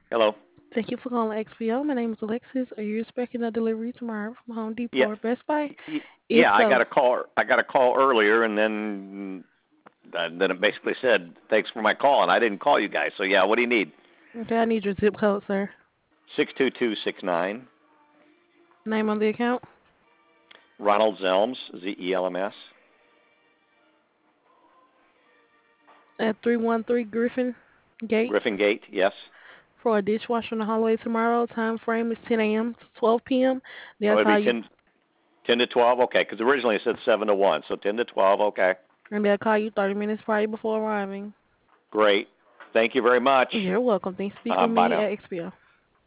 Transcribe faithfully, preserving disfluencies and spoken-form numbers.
Hello. Thank you for calling X P O. My name is Alexis. Are you expecting a delivery tomorrow from Home Depot Yeah, or Best Buy? y- If yeah. I got so, a call. I got a call earlier, and then uh, then it basically said thanks for my call, and I didn't call you guys. So yeah, what do you need? okay, I need your zip code, sir. Six two two six nine. Name on the account Ronald Zelms, Z E L M S. at three one three Griffin Gate Griffin Gate. Yes. for a dishwasher in the hallway tomorrow. Time frame is ten a m to twelve p m. Oh, They'll it'll be call you ten, ten to twelve. Okay, because originally it said seven to one, so ten to twelve. Okay. and they'll call you thirty minutes prior before arriving. Great. Thank you very much. You're welcome. Thanks. Speak Uh, with bye me now. at X P O.